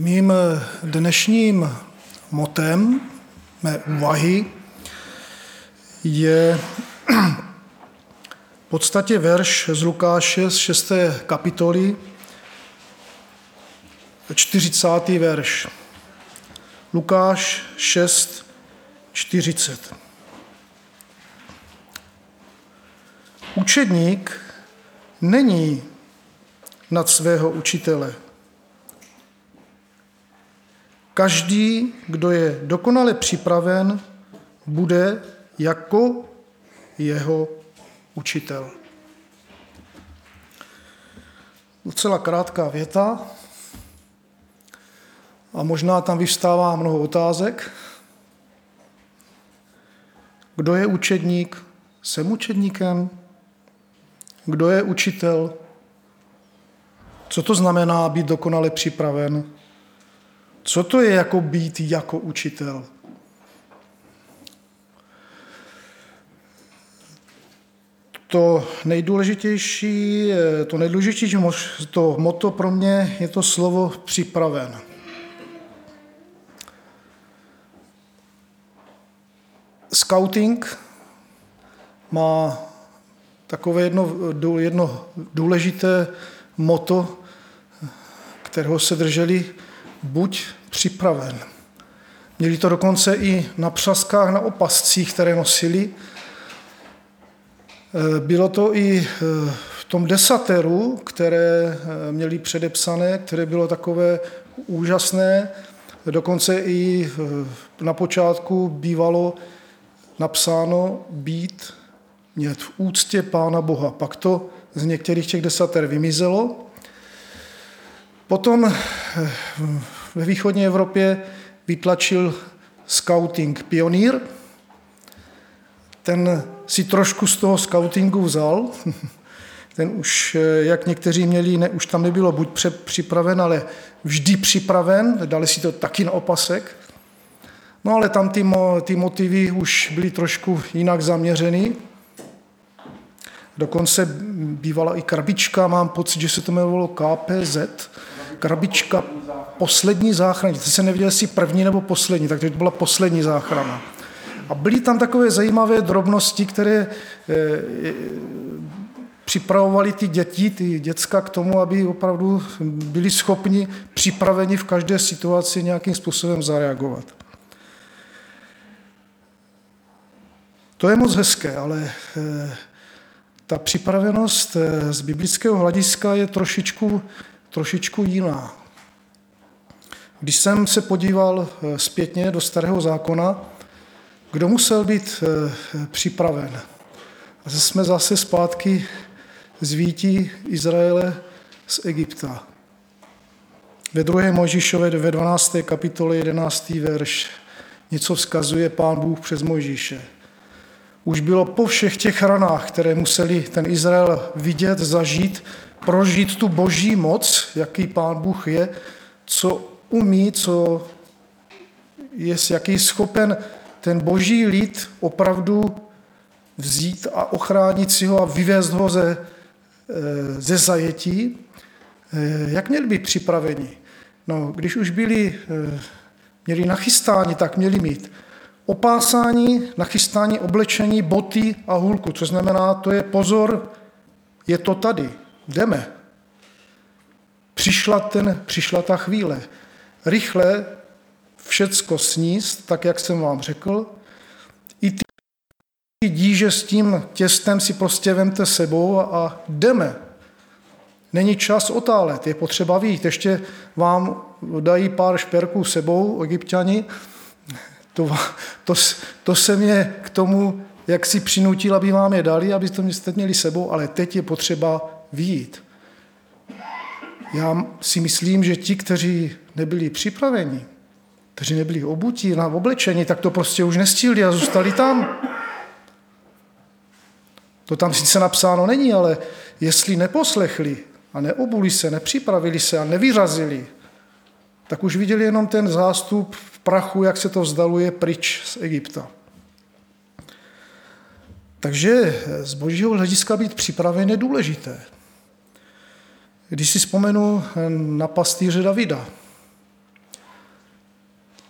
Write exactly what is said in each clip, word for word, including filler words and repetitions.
Mým dnešním motem mé úvahy je v podstatě verš z Lukáše z šesté kapitoly, čtyřicátý verš. Lukáš šest čtyřicet. Učedník není nad svého učitele. Každý, kdo je dokonale připraven, bude jako jeho učitel. Docela krátká věta a možná tam vyvstává mnoho otázek. Kdo je učedník? Jsem učedníkem? Kdo je učitel? Co to znamená být dokonale připraven? Co to je jako být jako učitel? To nejdůležitější, to nejdůležitější to motto pro mě je to slovo připraven. Scouting má takové jedno, jedno důležité motto, kterého se drželi: buď připraven. Měli to dokonce i na přaskách, na opascích, které nosili. Bylo to i v tom desateru, které měli předepsané, které bylo takové úžasné. Dokonce i na počátku bývalo napsáno být mět v úctě Pána Boha. Pak to z některých těch desater vymizelo. Potom ve východní Evropě vytlačil scouting pionýr. Ten si trošku z toho scoutingu vzal. Ten už, jak někteří měli, ne, už tam nebylo buď připraven, ale vždy připraven. Dali si to taky na opasek. No ale tam ty, ty motivy už byly trošku jinak zaměřeny. Dokonce bývala i krabička, mám pocit, že se to jmenovalo K P Z, krabička poslední záchrany. Teď se nevěděl, jestli první nebo poslední, takže to byla poslední záchrana. A byly tam takové zajímavé drobnosti, které e, e, připravovaly ty děti, ty děcka k tomu, aby opravdu byli schopni, připraveni v každé situaci nějakým způsobem zareagovat. To je moc hezké, ale e, ta připravenost z biblického hlediska je trošičku, trošičku jiná. Když jsem se podíval zpětně do Starého zákona, kdo musel být připraven? A jsme zase zpátky z výtí Izraele z Egypta. Ve druhé Mojžíšově ve dvanácté kapitole jedenáctý verš něco vzkazuje Pán Bůh přes Mojžíše. Už bylo po všech těch ranách, které museli ten Izrael vidět, zažít, prožít tu boží moc, jaký Pán Bůh je, co umí, co je, jaký je schopen ten boží lid opravdu vzít a ochránit si ho a vyvést ho ze, ze zajetí. Jak měli být připraveni? No, když už byli, měli nachystáni, tak měli mít opásání, nachystání, oblečení, boty a hůlku. Co znamená, to je pozor, je to tady, jdeme. Přišla, ten, přišla ta chvíle. Rychle všecko sníst, tak jak jsem vám řekl. I ty díže s tím těstem si prostě vemte sebou a, a jdeme. Není čas otálet, je potřeba vyjít. Ještě vám dají pár šperků sebou, Egypťani. To, to, to se mě k tomu, jak si přinutil, aby vám je dali, abyste to měli sebou, ale teď je potřeba vyjít. Já si myslím, že ti, kteří nebyli připraveni, kteří nebyli obutí na oblečení, tak to prostě už nestihli a zůstali tam. To tam sice napsáno není, ale jestli neposlechli a neobuli se, nepřipravili se a nevyrazili, tak už viděli jenom ten zástup v prachu, jak se to vzdaluje pryč z Egypta. Takže z božího hlediska být připraven je důležité. Když si vzpomenu na pastýře Davida,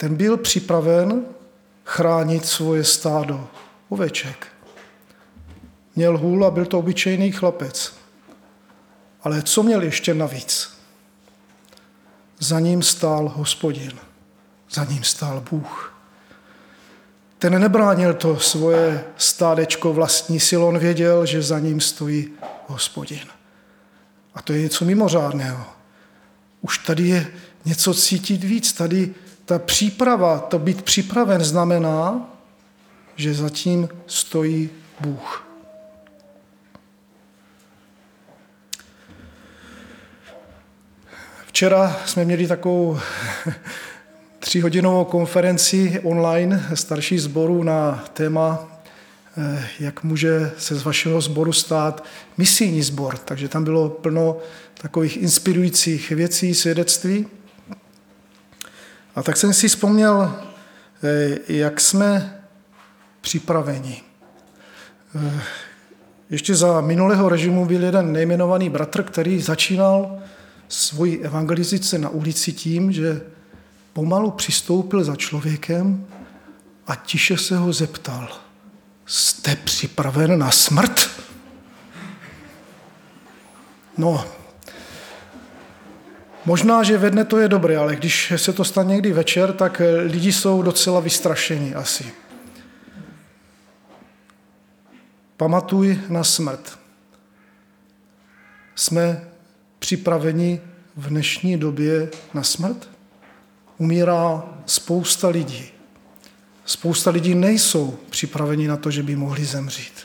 ten byl připraven chránit svoje stádo oveček. Měl hůl a byl to obyčejný chlapec. Ale co měl ještě navíc? Za ním stál Hospodin. Za ním stál Bůh. Ten nebránil to svoje stádečko vlastní silou, on věděl, že za ním stojí Hospodin. A to je něco mimořádného. Už tady je něco cítit víc. Tady ta příprava, to být připraven znamená, že za tím stojí Bůh. Včera jsme měli takovou tříhodinovou konferenci online starších sborů na téma, jak může se z vašeho sboru stát misijní sbor. Takže tam bylo plno takových inspirujících věcí, svědectví. A tak jsem si vzpomněl, jak jsme připraveni. Ještě za minulého režimu byl jeden nejmenovaný bratr, který začínal svoji evangelizaci na ulici tím, že pomalu přistoupil za člověkem a tiše se ho zeptal: jste připraven na smrt? No, možná, že ve dne to je dobré, ale když se to stane někdy večer, tak lidi jsou docela vystrašeni asi. Pamatuj na smrt. Jsme připraveni v dnešní době na smrt? Umírá spousta lidí. Spousta lidí nejsou připraveni na to, že by mohli zemřít.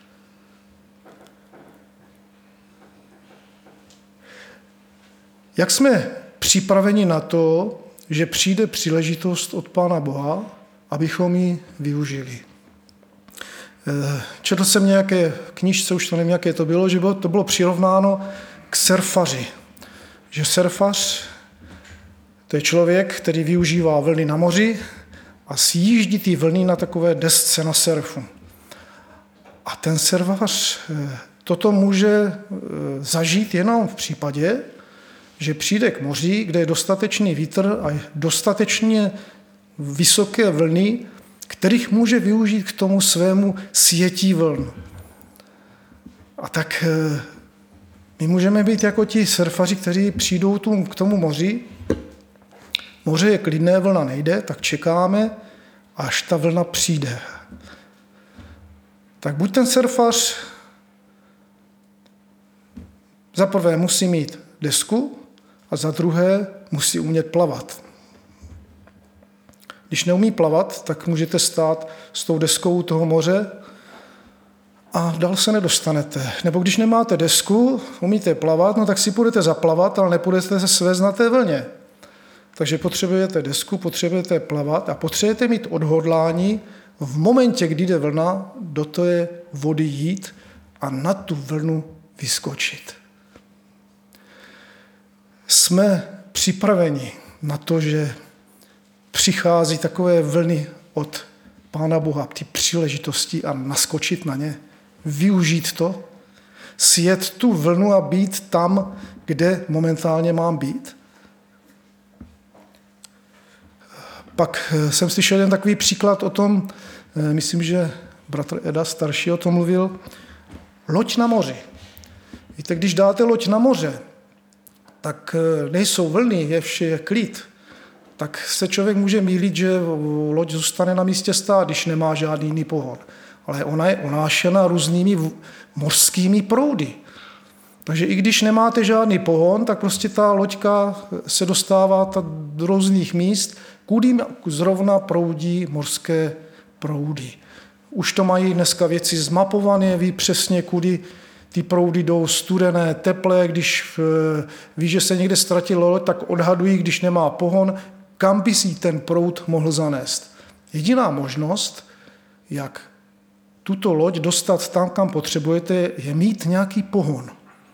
Jak jsme připraveni na to, že přijde příležitost od Pána Boha, abychom ji využili? Četl jsem nějaké knížce, už to nevím, jaké to bylo, že bylo, to bylo přirovnáno k surfaři. Že surfař, to je člověk, který využívá vlny na moři a sjíždí ty vlny na takové desce na surfu. A ten surfař toto může zažít jenom v případě, že přijde k moři, kde je dostatečný vítr a dostatečně vysoké vlny, kterých může využít k tomu svému sjetí vln. A tak my můžeme být jako ti surfaři, kteří přijdou k tomu moři. Moře je klidné, vlna nejde, tak čekáme, až ta vlna přijde. Tak buď ten surfař za prvé musí mít desku a za druhé musí umět plavat. Když neumí plavat, tak můžete stát s tou deskou u toho moře a dál se nedostanete. Nebo když nemáte desku, umíte plavat, no tak si půjdete zaplavat, ale nepůjdete se svést na té vlně. Takže potřebujete desku, potřebujete plavat a potřebujete mít odhodlání v momentě, kdy jde vlna, do té vody jít a na tu vlnu vyskočit. Jsme připraveni na to, že přichází takové vlny od Pána Boha, ty příležitosti a naskočit na ně, využít to, sjet tu vlnu a být tam, kde momentálně mám být. Pak jsem slyšel jen takový příklad o tom, myslím, že bratr Eda starší o tom mluvil, loď na moři. Víte, když dáte loď na moře, tak nejsou vlny, je vše je klid, tak se člověk může mýlit, že loď zůstane na místě stát, když nemá žádný jiný pohon. Ale ona je unášena různými mořskými proudy. Takže i když nemáte žádný pohon, tak prostě ta loďka se dostává do různých míst, kudy zrovna proudí mořské proudy. Už to mají dneska věci zmapované, ví přesně, kudy ty proudy jdou studené, teplé, když ví, že se někde ztratilo loď, tak odhadují, když nemá pohon, kam by si ten proud mohl zanést. Jediná možnost, jak tuto loď dostat tam, kam potřebujete, je mít nějaký pohon.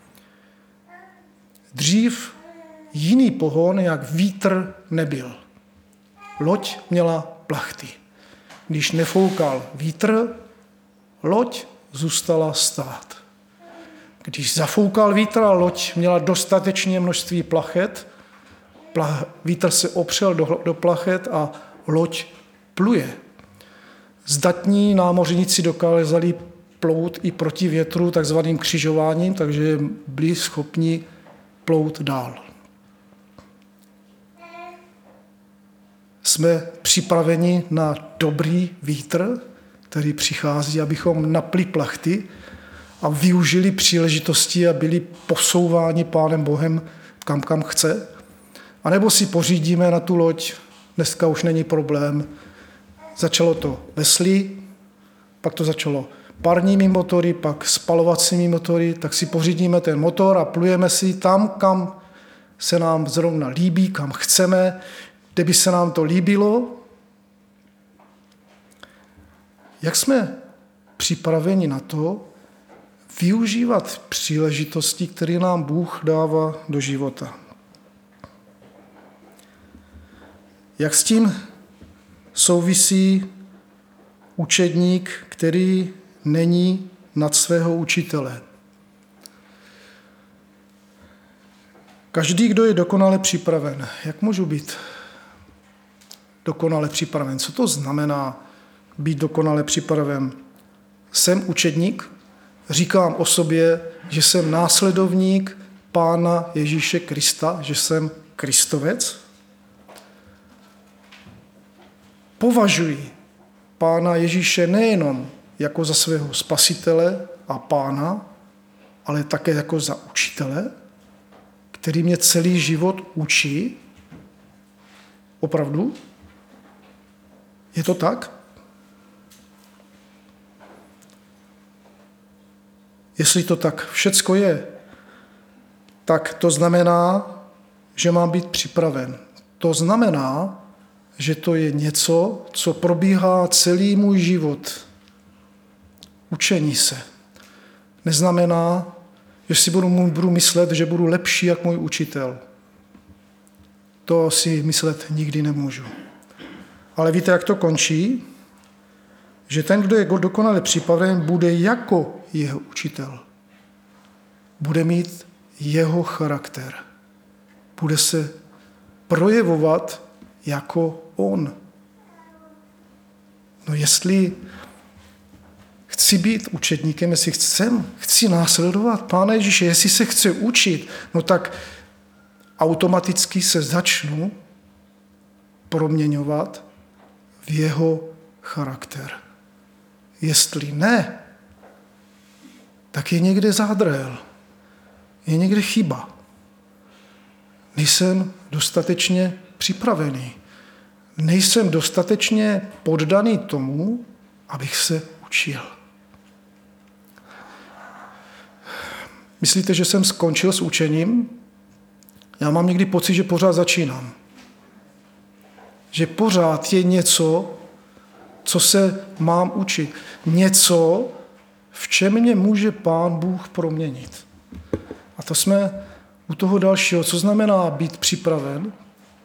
Dřív jiný pohon, jak vítr, nebyl. Loď měla plachty. Když nefoukal vítr, loď zůstala stát. Když zafoukal vítr a loď měla dostatečně množství plachet, vítr se opřel do, do plachet a loď pluje. Zdatní námořníci dokázali plout i proti větru takzvaným křižováním, takže byli schopni plout dál. Jsme připraveni na dobrý vítr, který přichází, abychom napli plachty a využili příležitosti a byli posouváni Pánem Bohem kam kam chce. A nebo si pořídíme na tu loď, dneska už není problém. Začalo to veslí, pak to začalo parními motory, pak spalovacími motory, tak si pořídíme ten motor a plujeme si tam, kam se nám zrovna líbí, kam chceme, kde by se nám to líbilo. Jak jsme připraveni na to využívat příležitosti, které nám Bůh dává do života? Jak s tím souvisí učedník, který není nad svého učitele? Každý, kdo je dokonale připraven. Jak můžu být dokonale připraven? Co to znamená být dokonale připraven? Jsem učedník, říkám o sobě, že jsem následovník Pána Ježíše Krista, že jsem Kristovec. Považuji Pána Ježíše nejenom jako za svého spasitele a pána, ale také jako za učitele, který mě celý život učí. Opravdu? Je to tak? Jestli to tak všecko je, tak to znamená, že mám být připraven. To znamená, že to je něco, co probíhá celý můj život. Učení se. Neznamená, že si budu, budu myslet, že budu lepší jak můj učitel. To si myslet nikdy nemůžu. Ale víte, jak to končí? Že ten, kdo je dokonale připraven, bude jako jeho učitel. Bude mít jeho charakter. Bude se projevovat jako on. No jestli chci být učedníkem, jestli chcem, chci následovat Pána Ježíše, jestli se chci učit, no tak automaticky se začnu proměňovat v jeho charakter. Jestli ne, tak je někde zádrhel, je někde chyba. Nejsem dostatečně připravený. Nejsem dostatečně poddaný tomu, abych se učil. Myslíte, že jsem skončil s učením? Já mám někdy pocit, že pořád začínám. Že pořád je něco, co se mám učit. Něco, v čem mě může Pán Bůh proměnit. A to jsme u toho dalšího. Co znamená být připraven?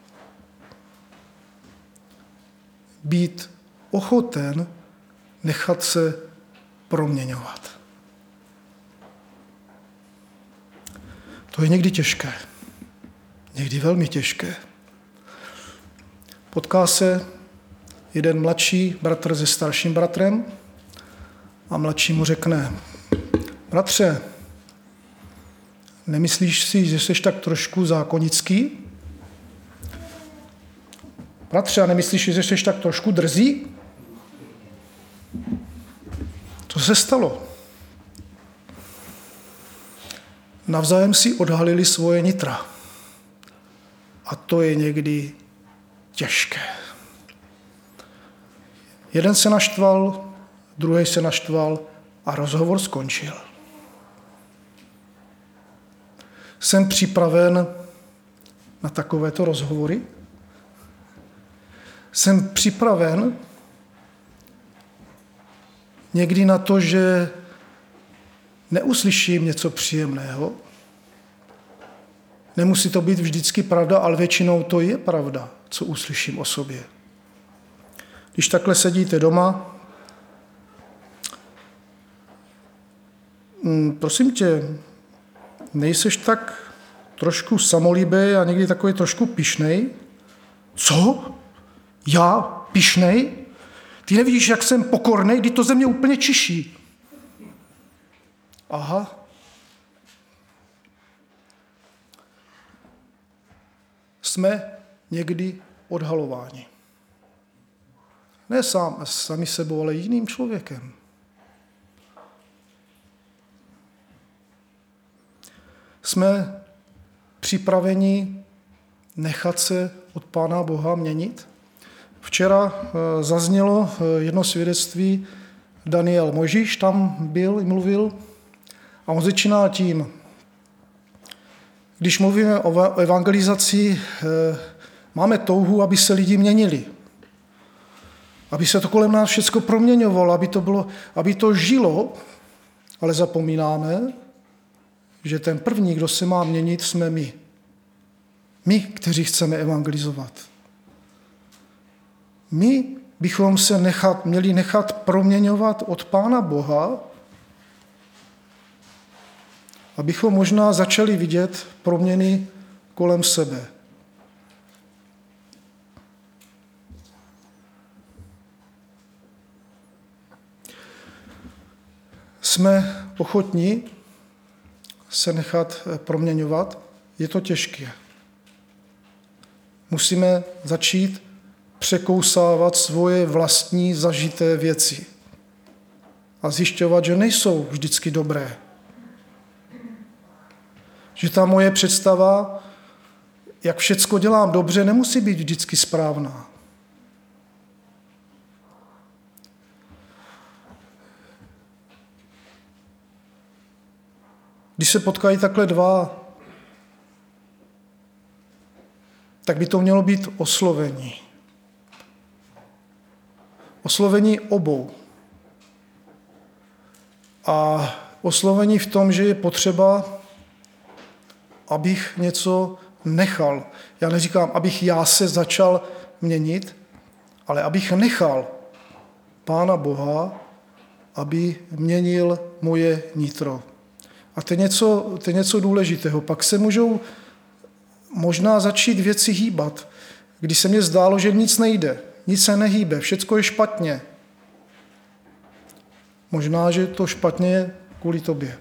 Být ochoten nechat se proměňovat. To je někdy těžké. Někdy velmi těžké. Potká se jeden mladší bratr se starším bratrem a mladší mu řekne: bratře, nemyslíš si, že jsi tak trošku zákonický? Bratře, a nemyslíš si, že jsi tak trošku drzý? Co se stalo? Navzájem si odhalili svoje nitra. A to je někdy těžké. Jeden se naštval, druhý se naštval a rozhovor skončil. Jsem připraven na takovéto rozhovory? Jsem připraven někdy na to, že neuslyším něco příjemného. Nemusí to být vždycky pravda, ale většinou to je pravda, co uslyším o sobě. Když takhle sedíte doma, prosím tě, nejseš tak trošku samolíbý a někdy takový trošku pyšnej? Co? Já? pyšnej? Ty nevidíš, jak jsem pokornej, když to ze mě úplně čiší. Aha. Jsme někdy odhalováni. Ne sám, sami sebou, ale jiným člověkem. Jsme připraveni nechat se od Pána Boha měnit? Včera zaznělo jedno svědectví, Daniel Mojžíš tam byl, mluvil a on začíná tím. Když mluvíme o evangelizaci, máme touhu, aby se lidi měnili. Aby se to kolem nás všechno proměňovalo, aby to, bylo, aby to žilo, ale zapomínáme, že ten první, kdo se má měnit, jsme my. My, kteří chceme evangelizovat. My bychom se nechat, měli nechat proměňovat od Pána Boha, abychom možná začali vidět proměny kolem sebe. Jsme ochotní se nechat proměňovat? Je to těžké. Musíme začít překousávat svoje vlastní zažité věci a zjišťovat, že nejsou vždycky dobré. Že ta moje představa, jak všecko dělám dobře, nemusí být vždycky správná. Když se potkají takhle dva, tak by to mělo být oslovení. Oslovení obou. A oslovení v tom, že je potřeba, abych něco nechal. Já neříkám, abych já se začal měnit, ale abych nechal Pána Boha, aby měnil moje nitro. A to je něco, to je něco důležitého. Pak se můžou možná začít věci hýbat, když se mně zdálo, že nic nejde, nic se nehýbe, všecko je špatně. Možná, že to špatně je kvůli tobě.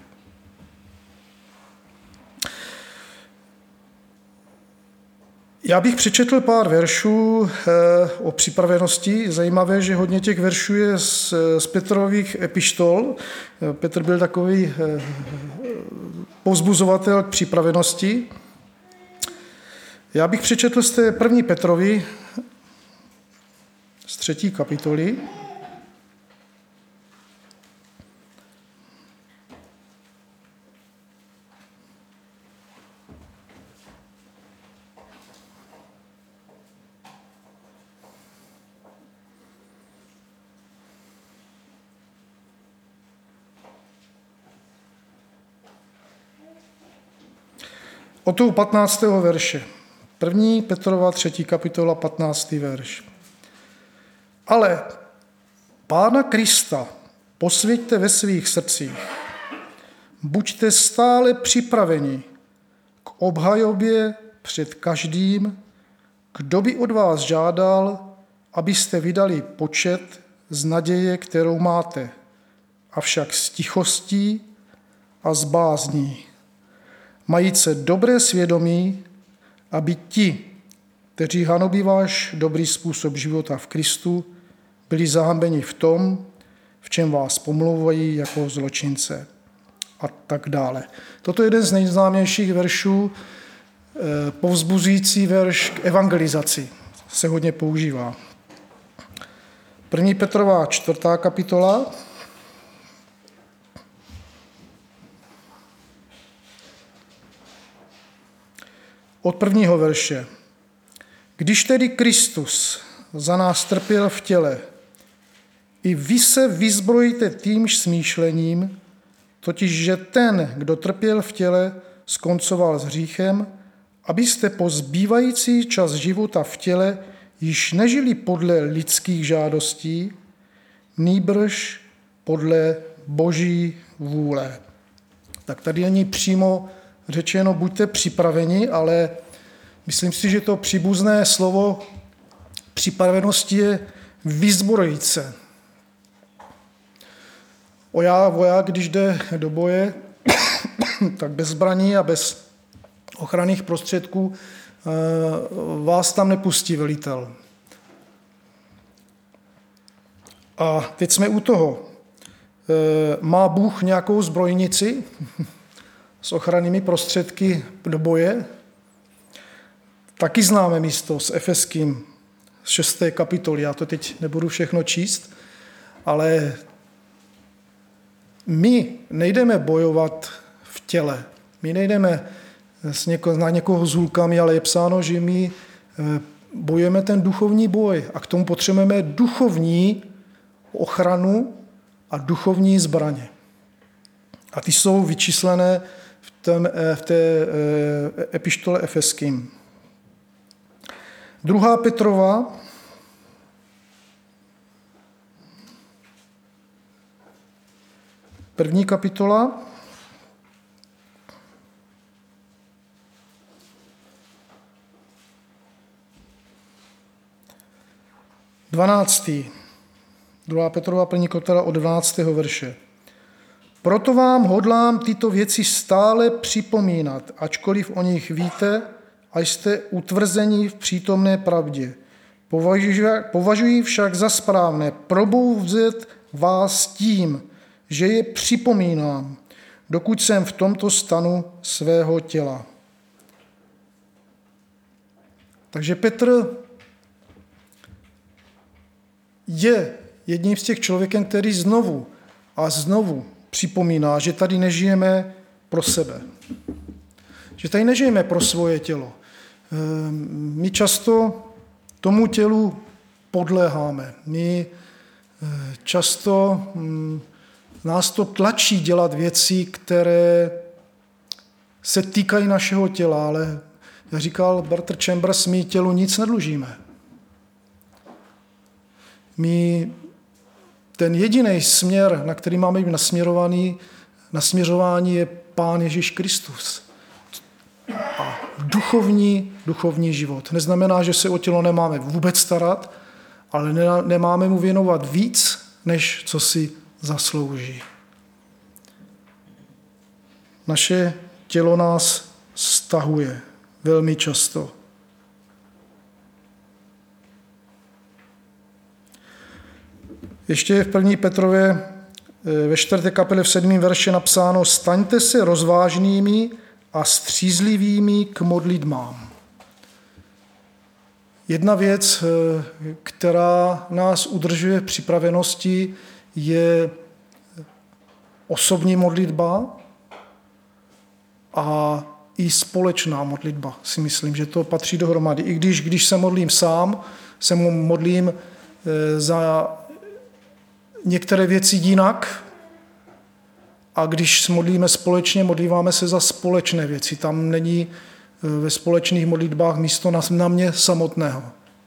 Já bych přečetl pár veršů o připravenosti. Zajímavé, že hodně těch veršů je z, z Petrových epištol. Petr byl takový povzbuzovatel k připravenosti. Já bych přečetl z té první Petrovi, z třetí kapitoly. Od toho patnáctého verše. První Petrova, třetí kapitola, patnáctý verš. Ale Pána Krista posvěťte ve svých srdcích. Buďte stále připraveni k obhajobě před každým, kdo by od vás žádal, abyste vydali počet z naděje, kterou máte, avšak s tichostí a s bázní. Majíce dobré svědomí, aby ti, kteří hanobí váš dobrý způsob života v Kristu, byli zahambeni v tom, v čem vás pomlouvají jako zločince a tak dále. Toto je jeden z nejznámějších veršů, povzbuzující verš k evangelizaci. Se hodně používá. První Petrova čtvrtá kapitola. Od prvního verše. Když tedy Kristus za nás trpěl v těle, i vy se vyzbrojíte týmž smýšlením, totiž, že ten, kdo trpěl v těle, skoncoval s hříchem, abyste po zbývající čas života v těle již nežili podle lidských žádostí, nýbrž podle Boží vůle. Tak tady není přímo řečeno, buďte připraveni, ale myslím si, že to příbuzné slovo připravenosti je vyzbrojit se. Voják, když jde do boje, tak bez zbraní a bez ochranných prostředků vás tam nepustí velitel. A teď jsme u toho. Má Bůh nějakou zbrojnici s ochrannými prostředky do boje? Taky známe místo s Efeským z šesté kapitoly. Já to teď nebudu všechno číst, ale my nejdeme bojovat v těle. My nejdeme s něko, na někoho s hůlkami, ale je psáno, že my bojujeme ten duchovní boj a k tomu potřebujeme duchovní ochranu a duchovní zbraně. A ty jsou vyčíslené v, tém, v té epištole Efeským. Druhá Petrova, první kapitola, dvanáctý. Druhá Petrova první kapitola od dvanáctého verše. Proto vám hodlám tyto věci stále připomínat, ačkoliv o nich víte a jste utvrzení v přítomné pravdě. Považuji však za správné probouzet vás tím, že je připomínám, dokud jsem v tomto stanu svého těla. Takže Petr je jedním z těch člověkem, který znovu a znovu připomíná, že tady nežijeme pro sebe. Že tady nežijeme pro svoje tělo. My často tomu tělu podléháme. My často nás to tlačí dělat věci, které se týkají našeho těla, ale jak říkal Bertrand Chambers, my tělu nic nedlužíme. My ten jediný směr, na který máme být nasměrovaný, nasměřování je Pán Ježíš Kristus. A duchovní, duchovní život. Neznamená, že se o tělo nemáme vůbec starat, ale nemáme mu věnovat víc, než co si zaslouží. Naše tělo nás stahuje velmi často. Ještě v první Petrově ve čtvrté kapitole v sedmém verši napsáno: staňte se rozvážnými a střízlivými k modlitbám. Jedna věc, která nás udržuje v připravenosti, je osobní modlitba a i společná modlitba. Si myslím, že to patří dohromady. I když, když se modlím sám, se modlím za některé věci jinak, a když se modlíme společně, modlíváme se za společné věci. Tam není ve společných modlitbách místo na, na mě samotného.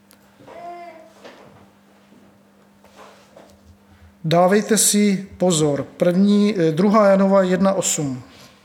Dávejte si pozor. První, druhá Janova jedna osm.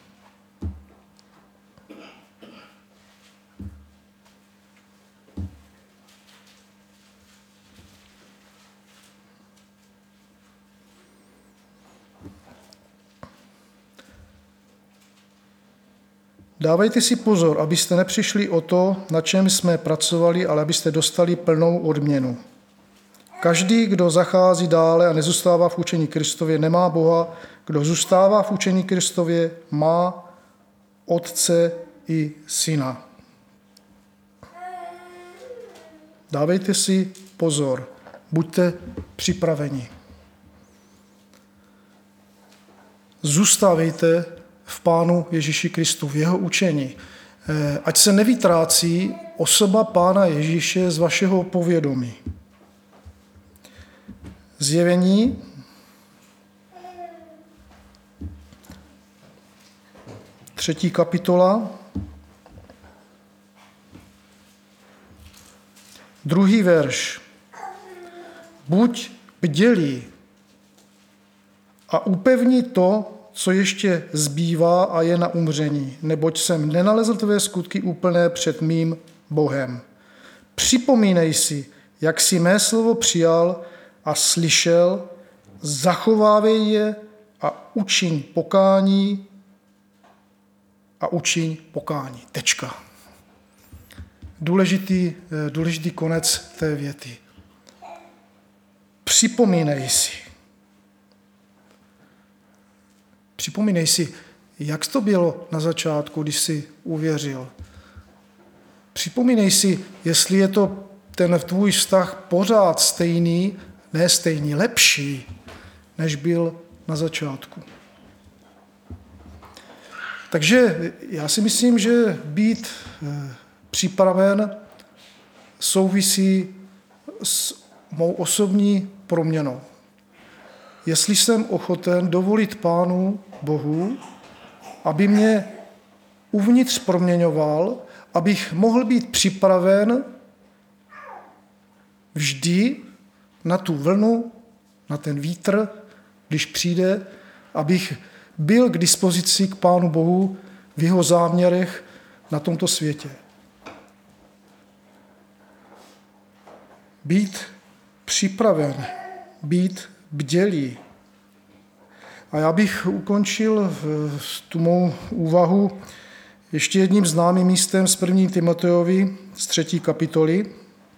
Dávejte si pozor, abyste nepřišli o to, na čem jsme pracovali, ale abyste dostali plnou odměnu. Každý, kdo zachází dále a nezůstává v učení Kristově, nemá Boha. Kdo zůstává v učení Kristově, má Otce i Syna. Dávejte si pozor, buďte připraveni. Zůstávejte v Pánu Ježíši Kristu, v jeho učení. Ať se nevytrácí osoba Pána Ježíše z vašeho povědomí. Zjevení třetí kapitola, druhý verš. Buď bdělí a upevni to, co ještě zbývá a je na umření, neboť jsem nenalezl tvé skutky úplné před mým Bohem. Připomínej si, jak jsi mé slovo přijal a slyšel, zachovávej je a učiň pokání a učiň pokání. Tečka. Důležitý, důležitý konec té věty. Připomínej si. Připomínej si, jak to bylo na začátku, když jsi uvěřil. Připomínej si, jestli je to ten tvůj vztah pořád stejný, ne stejný, lepší, než byl na začátku. Takže já si myslím, že být připraven souvisí s mou osobní proměnou. Jestli jsem ochoten dovolit Pánu Bohu, aby mě uvnitř proměňoval, abych mohl být připraven vždy na tu vlnu, na ten vítr, když přijde, abych byl k dispozici k Pánu Bohu v jeho záměrech na tomto světě. Být připraven, být bdělý. A já bych ukončil tu mou úvahu ještě jedním známým místem z první Timoteovi z třetí kapitoly.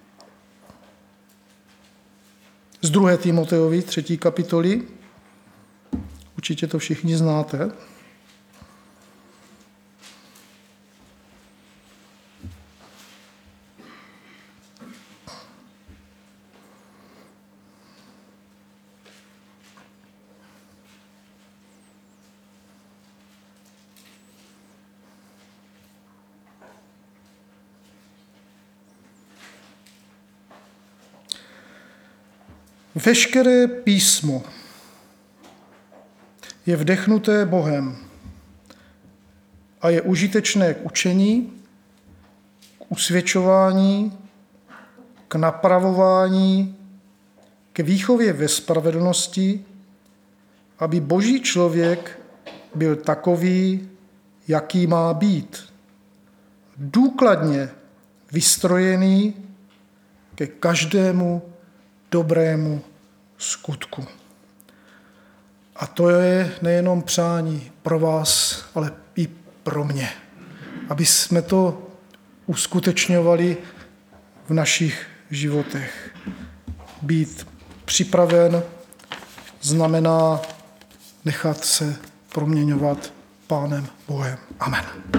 Z druhé Timoteovi třetí kapitoly. Určitě to všichni znáte. Veškeré písmo je vdechnuté Bohem a je užitečné k učení, k usvědčování, k napravování, k výchově ve spravedlnosti, aby Boží člověk byl takový, jaký má být. Důkladně vystrojený ke každému dobrému skutku. A to je nejenom přání pro vás, ale i pro mě. Aby jsme to uskutečňovali v našich životech. Být připraven znamená nechat se proměňovat Pánem Bohem. Amen.